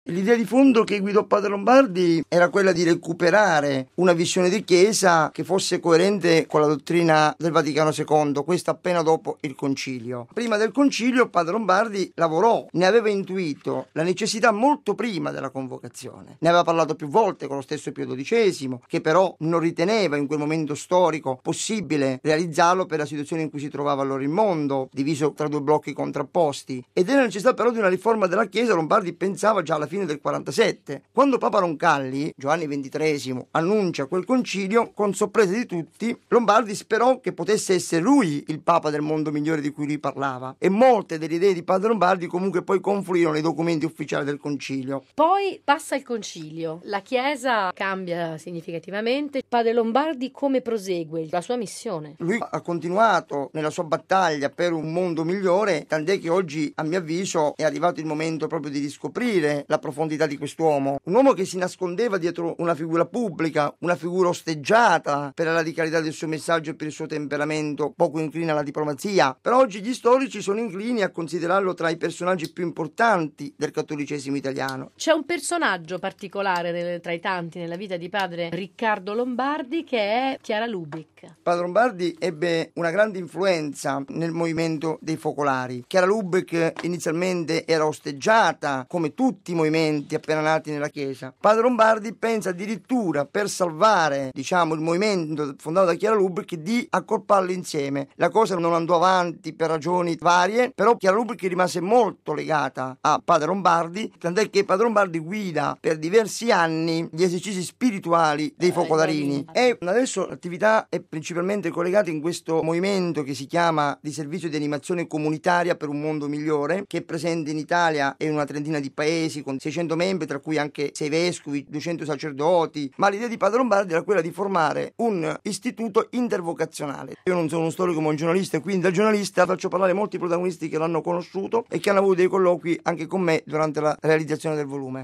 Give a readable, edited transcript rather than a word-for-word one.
L'idea di fondo che guidò Padre Lombardi era quella di recuperare una visione di Chiesa che fosse coerente con la dottrina del Vaticano II, questo appena dopo il Concilio. Prima del Concilio Padre Lombardi lavorò, ne aveva intuito la necessità molto prima della convocazione. Ne aveva parlato più volte con lo stesso Pio XII, che però non riteneva in quel momento storico possibile realizzarlo per la situazione in cui si trovava allora il mondo, diviso tra due blocchi contrapposti. Ed era necessità però di una riforma della Chiesa. Lombardi pensava già alla fine del 47. Quando Papa Roncalli, Giovanni XXIII, annuncia quel concilio, con sorpresa di tutti, Lombardi sperò che potesse essere lui il Papa del mondo migliore di cui lui parlava. E molte delle idee di Padre Lombardi comunque poi confluirono nei documenti ufficiali del concilio. Poi passa il concilio, la Chiesa cambia significativamente. Padre Lombardi come prosegue la sua missione? Lui ha continuato nella sua battaglia per un mondo migliore, tant'è che oggi, a mio avviso, è arrivato il momento proprio di riscoprire la profondità di quest'uomo. Un uomo che si nascondeva dietro una figura pubblica, una figura osteggiata per la radicalità del suo messaggio e per il suo temperamento poco incline alla diplomazia. Però oggi gli storici sono inclini a considerarlo tra i personaggi più importanti del cattolicesimo italiano. C'è un personaggio particolare tra i tanti nella vita di padre Riccardo Lombardi che è Chiara Lubich. Padre Lombardi ebbe una grande influenza nel movimento dei focolari. Chiara Lubich inizialmente era osteggiata, come tutti i movimenti appena nati nella Chiesa. Padre Lombardi pensa addirittura, per salvare, il movimento fondato da Chiara Lubich, di accorparlo insieme. La cosa non andò avanti per ragioni varie, però Chiara Lubich rimase molto legata a Padre Lombardi, tant'è che Padre Lombardi guida per diversi anni gli esercizi spirituali dei focolarini. E adesso l'attività è principalmente collegata in questo movimento che si chiama di servizio di animazione comunitaria per un mondo migliore, che è presente in Italia e in una trentina di paesi con 600 membri, tra cui anche 6 vescovi, 200 sacerdoti. Ma l'idea di Padre Lombardi era quella di formare un istituto intervocazionale. Io non sono uno storico ma un giornalista, e quindi da giornalista faccio parlare molti protagonisti che l'hanno conosciuto e che hanno avuto dei colloqui anche con me durante la realizzazione del volume.